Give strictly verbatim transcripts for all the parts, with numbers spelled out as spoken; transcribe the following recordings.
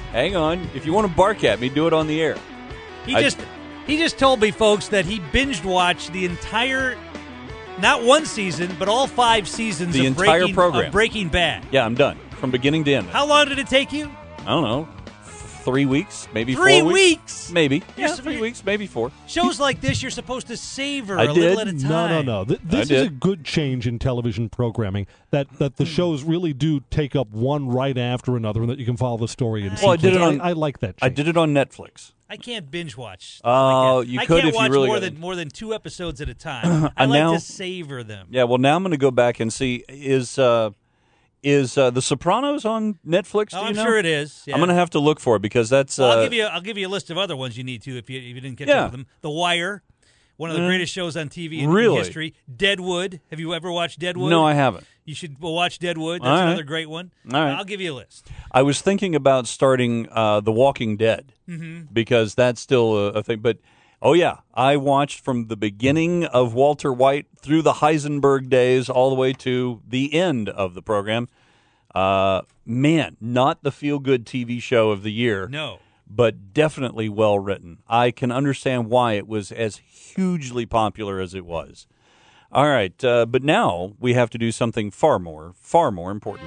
Hang on. If you want to bark at me, do it on the air. He I, just he just told me, folks, that he binged watched the entire, not one season, but all five seasons the of, entire Breaking, program. of Breaking Bad. Yeah, I'm done. From beginning to end. How long did it take you? I don't know. Three weeks, maybe Three four weeks? weeks. Maybe. You're Yeah, so- three weeks, maybe four. Shows like this, you're supposed to savor I a little did. at a No, time. no, no. Th- I This is did. a good change in television programming, that, that the shows really do take up one right after another and that you can follow the story in Well, I did sequence. it on- I, I like that change. I did it on Netflix. I can't binge watch. Oh, like that. you I could can't if you watch really more got- than more than two episodes at a time. I And like now- to savor them. Yeah, well, now I'm going to go back and see, is uh, is uh, The Sopranos on Netflix? Do Oh, you I'm know? sure it is. Yeah. I'm going to have to look for it because that's... Uh, Well, I'll give you. I'll give you a list of other ones you need to if you if you didn't catch Yeah. up with them. The Wire, one of the Mm. greatest shows on T V in, Really? in history. Deadwood. Have you ever watched Deadwood? No, I haven't. You should well, watch Deadwood. That's All right. another great one. All right. I'll give you a list. I was thinking about starting uh, The Walking Dead Mm-hmm. because that's still a, a thing. But, oh, yeah, I watched from the beginning of Walter White through the Heisenberg days all the way to the end of the program. Uh, man, not the feel-good T V show of the year. No. But definitely well written. I can understand why it was as hugely popular as it was. All right, uh, but now we have to do something far more, far more important.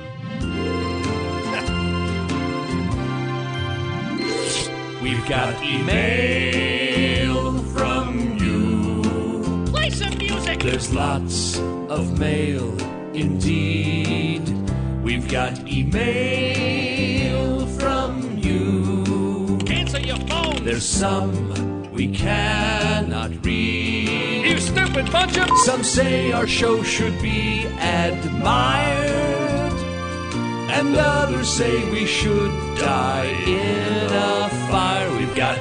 We've got email from you. Play some music. There's lots of mail indeed. We've got email from you. Answer your phone. There's some we cannot read. You stupid bunch of... Some say our show should be admired, and others say we should die in a fire. We've got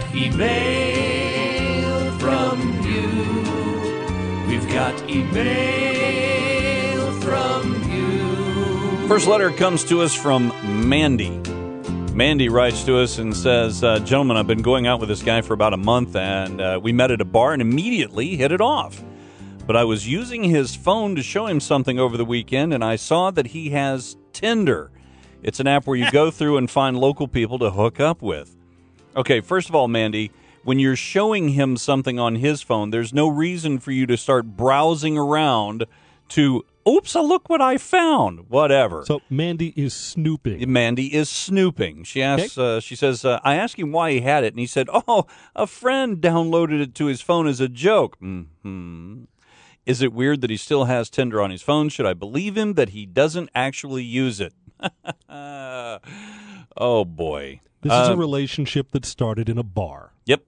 email from you. We've got email from you. First letter comes to us from Mandy. Mandy writes to us and says, uh, gentlemen, I've been going out with this guy for about a month, and uh, we met at a bar and immediately hit it off. But I was using his phone to show him something over the weekend, and I saw that he has Tinder. It's an app where you go through and find local people to hook up with. Okay, first of all, Mandy, when you're showing him something on his phone, there's no reason for you to start browsing around to, oops, look what I found, whatever. So Mandy is snooping. Mandy is snooping. She asks. Uh, she says, uh, I asked him why he had it, and he said, oh, a friend downloaded it to his phone as a joke. Mm-hmm. Is it weird that he still has Tinder on his phone? Should I believe him that he doesn't actually use it? Oh, boy. This Uh, is a relationship that started in a bar. Yep.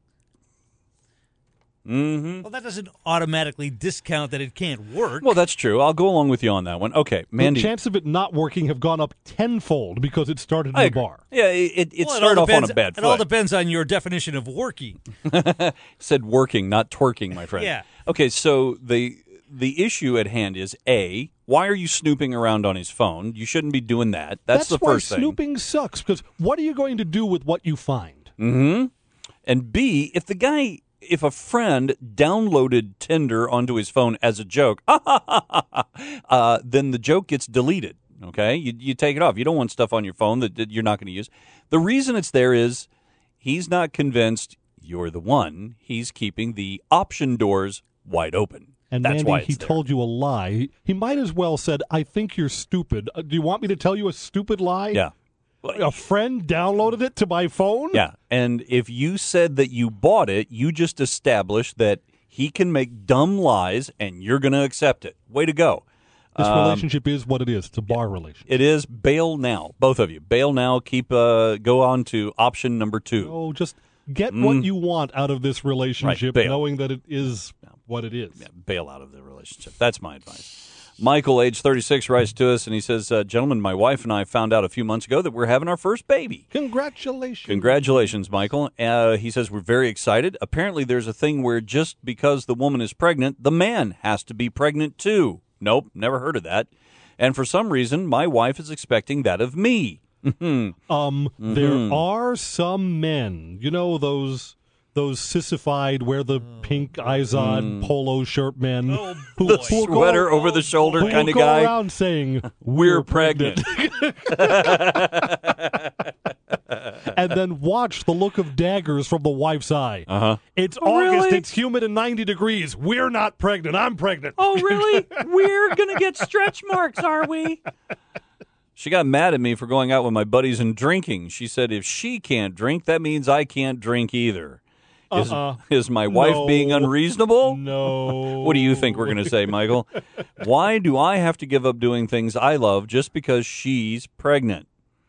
Mm-hmm. Well, that doesn't automatically discount that it can't work. Well, that's true. I'll go along with you on that one. Okay, Mandy. The chance of it not working have gone up tenfold because it started in I a agree. bar. Yeah, it, it Well, started all off on depends- a bad foot. It all depends on your definition of working. Said working, not twerking, my friend. Yeah. Okay, so the the issue at hand is A, why are you snooping around on his phone? You shouldn't be doing that. That's, the why first thing. snooping sucks, because what are you going to do with what you find? Mm-hmm. And B, if the guy, if a friend downloaded Tinder onto his phone as a joke, uh, then the joke gets deleted. Okay, you, you take it off. You don't want stuff on your phone that, that you're not going to use. The reason it's there is he's not convinced you're the one. He's keeping the option doors wide open. And That's Mandy, why it's he there. told you a lie. He, he might as well said, I think you're stupid. Uh, do you want me to tell you a stupid lie? Yeah. A friend downloaded it to my phone? Yeah, and if you said that you bought it, you just established that he can make dumb lies, and you're going to accept it. Way to go. This Um, relationship is what it is. It's a bar relationship. It is. Bail now, both of you. Bail now. Keep uh, go on to option number two. Oh, just get what you want out of this relationship, Mm. Right, bail. knowing that it is what it is. Yeah, bail out of the relationship. That's my advice. Michael, age thirty-six, writes to us, and he says, uh, gentlemen, my wife and I found out a few months ago that we're having our first baby. Congratulations. Congratulations, Michael. Uh, he says, we're very excited. Apparently, there's a thing where just because the woman is pregnant, the man has to be pregnant too. Nope, never heard of that. And for some reason, my wife is expecting that of me. Um, Mm-hmm. there are some men, you know, those those sissified, wear the pink Izod polo shirt men, Oh, who, boy. who will go- Sweater over the shoulder who kind will of go guy. around saying We're pregnant. and then watch the look of daggers from the wife's eye. Uh-huh. It's Oh, August, really? it's humid and ninety degrees. We're not pregnant. I'm pregnant. Oh, really? We're going to get stretch marks, are we? She got mad at me for going out with my buddies and drinking. She said, if she can't drink, that means I can't drink either. Is, Uh-uh. is my wife No. being unreasonable? No. What do you think we're going to say, Michael? Why do I have to give up doing things I love just because she's pregnant?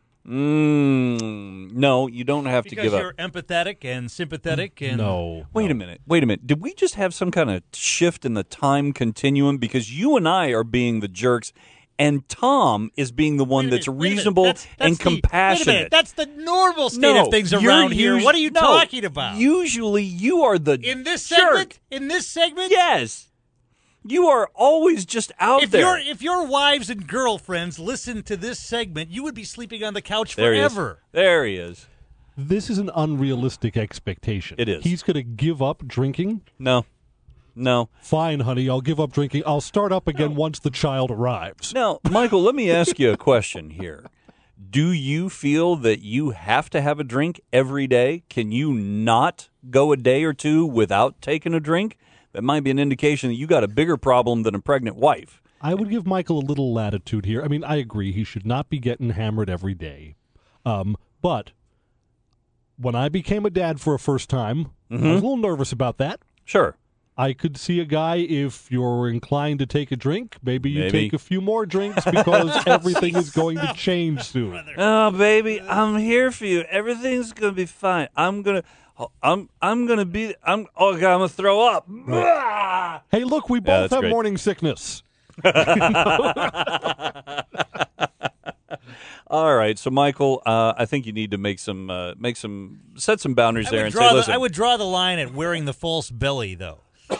Mm, no, you don't have to Because give you're up. empathetic and sympathetic and No. Wait a minute. Wait a minute. Did we just have some kind of shift in the time continuum? Because you and I are being the jerks, and Tom is being the one Wait a that's minute, wait a minute. reasonable That's- that's and the- compassionate. Wait a minute. That's the normal state no, of things you're around here. usu- What are you no, talking about? Usually, you are the in this jerk. segment? In this segment? Yes. You are always just out If there. your if your wives and girlfriends listened to this segment, you would be sleeping on the couch there forever. He is. There he is. This is an unrealistic expectation. It is. He's going to give up drinking? No. No. Fine, honey, I'll give up drinking. I'll start up again once the child arrives. Now, Michael, let me ask you a question here. Do you feel that you have to have a drink every day? Can you not go a day or two without taking a drink? That might be an indication that you got a bigger problem than a pregnant wife. I would give Michael a little latitude here. I mean, I agree. He should not be getting hammered every day. Um, but when I became a dad for a first time, Mm-hmm. I was a little nervous about that. Sure. I could see a guy, if you're inclined to take a drink, maybe you Maybe. take a few more drinks because everything is going to change soon. Oh, baby, I'm here for you. Everything's gonna be fine. I'm gonna, I'm, I'm gonna be. I'm. Oh God, I'm gonna throw up. Ah! Hey, look, we Yeah, both that's have great. morning sickness. All right, so Michael, uh, I think you need to make some, uh, make some, set some boundaries I there would, and draw say, the, listen. I would draw the line at wearing the false belly, though.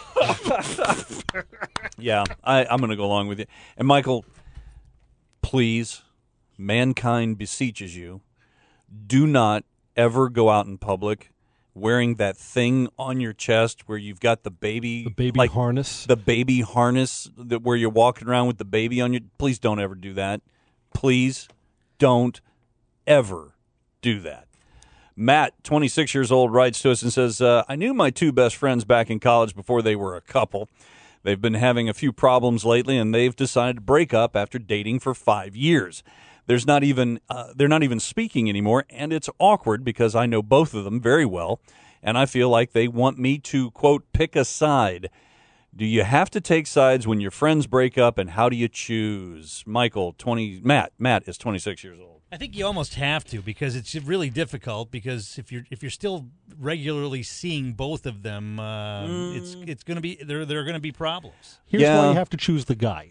Yeah, I, I'm going to go along with you. And Michael, please, mankind beseeches you, do not ever go out in public wearing that thing on your chest where you've got the baby, The baby like harness. the baby harness that where you're walking around with the baby on your. Please don't ever do that. Please don't ever do that. Matt, twenty-six years old, writes to us and says, uh, I knew my two best friends back in college before they were a couple. They've been having a few problems lately, and they've decided to break up after dating for five years. There's not even uh, they're not even speaking anymore, and it's awkward because I know both of them very well, and I feel like they want me to, quote, pick a side. Do you have to take sides when your friends break up, and how do you choose? Michael, twenty, Matt, Matt is twenty-six years old. I think you almost have to because it's really difficult. Because if you're if you're still regularly seeing both of them, uh, Mm. it's it's going to be there. There are going to be problems. Here's Yeah. why you have to choose the guy.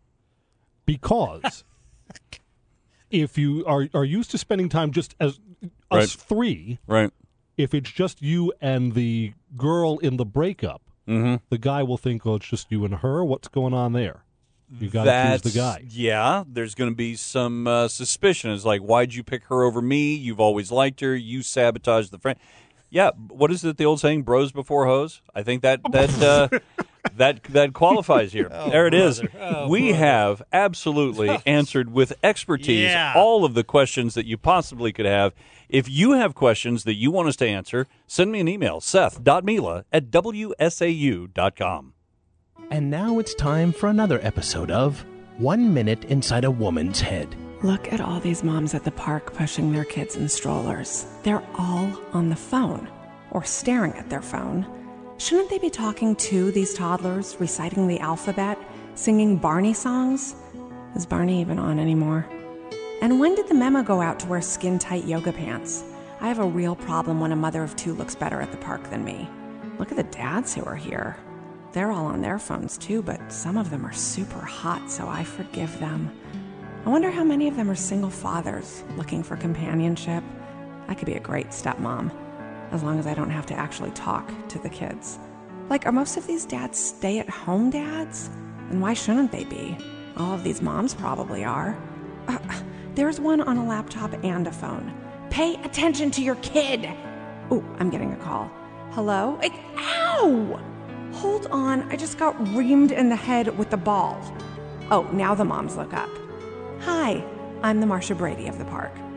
Because if you are, are used to spending time just as Right. us three, Right. if it's just you and the girl in the breakup, Mm-hmm. the guy will think, oh, it's just you and her. What's going on there? You got to choose the guy. Yeah, there's going to be some uh, suspicion. It's like, why'd you pick her over me? You've always liked her. You sabotaged the friend. Yeah, what is it? The old saying, "Bros before hoes." I think that that uh, that that qualifies here. there it is. Oh, we brother. have absolutely answered with expertise Yeah. all of the questions that you possibly could have. If you have questions that you want us to answer, send me an email, seth dot mila at w s a u dot com. And now it's time for another episode of One Minute Inside a Woman's Head. Look at all these moms at the park pushing their kids in strollers. They're all on the phone or staring at their phone. Shouldn't they be talking to these toddlers, reciting the alphabet, singing Barney songs? Is Barney even on anymore? And when did the memo go out to wear skin-tight yoga pants? I have a real problem when a mother of two looks better at the park than me. Look at the dads who are here. They're all on their phones too, but some of them are super hot, so I forgive them. I wonder how many of them are single fathers looking for companionship. I could be a great stepmom, as long as I don't have to actually talk to the kids. Like, are most of these dads stay-at-home dads? And why shouldn't they be? All of these moms probably are. Uh, there's one on a laptop and a phone. Pay attention to your kid! Oh, I'm getting a call. Hello? It, ow! Hold on, I just got reamed in the head with the ball. Oh, now the moms look up. Hi, I'm the Marsha Brady of the park.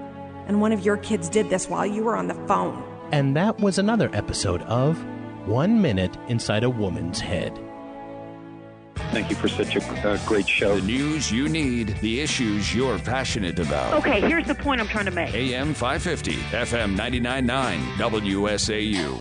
and one of your kids did this while you were on the phone. And that was another episode of One Minute Inside a Woman's Head. Thank you for such a uh, great show. The news you need, the issues you're passionate about. Okay, here's the point I'm trying to make. A M five fifty, F M ninety-nine point nine, W S A U.